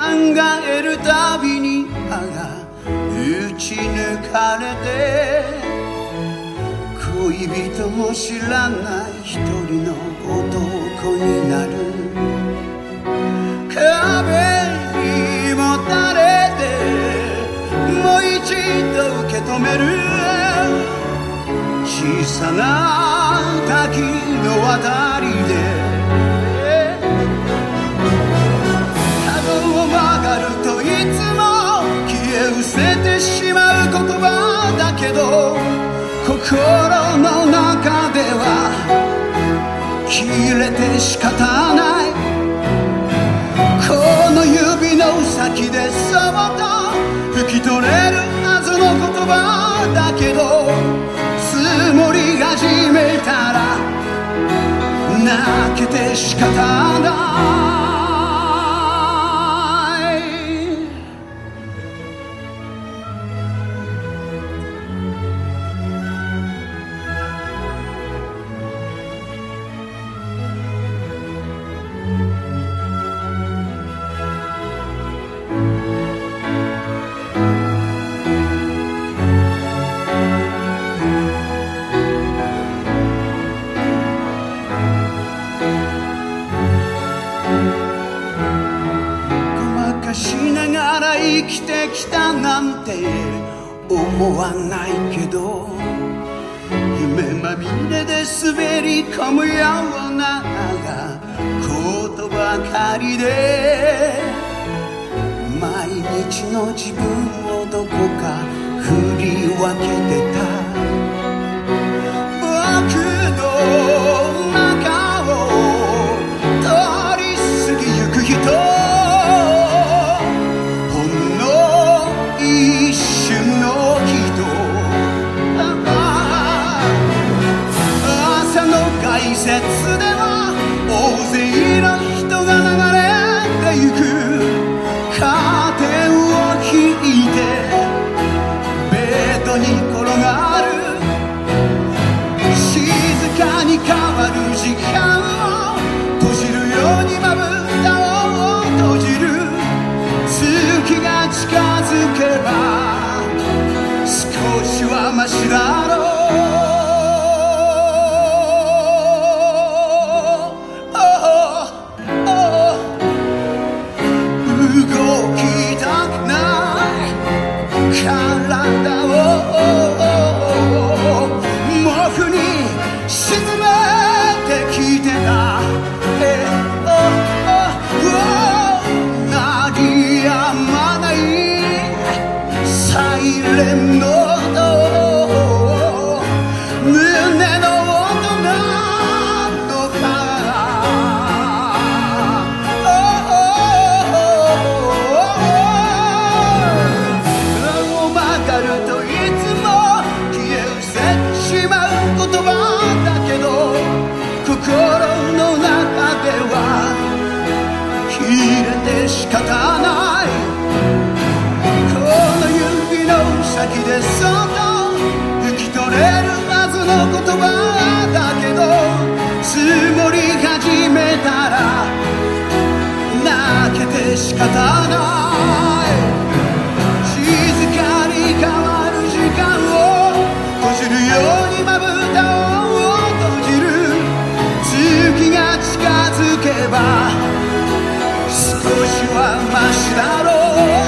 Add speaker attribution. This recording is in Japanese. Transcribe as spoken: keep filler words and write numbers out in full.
Speaker 1: えるたびに歯が打ち抜かれて、恋人も知らない一人の男になる。壁にもたれてもう一度受け止める。小さな滝のあたりで捨ててしまう言葉だけど、心の中では切れて仕方ない。この指の先でそっと拭き取れるはずの言葉だけど、積もり始めたら泣けて仕方ない。しながら生きてきたなんて思わないけど、夢まみれで滑り込むようなことばかりで、毎日の自分をどこか振り分けてた。僕の中を通り過ぎゆく人、季節では大勢の人が流れてゆく。カーテンを引いてベッドに転がる。静かに変わる時間を閉じるようにまぶたを閉じる。月が近づけば少しはマシだろう。仕方ない。この指の先でそっと拭き取れるはずの言葉だけど、積もり始めたら泣けて仕方ない。静かに変わる時間を閉じるようにまぶたを閉じる。月が近づけば少しはマシだろう。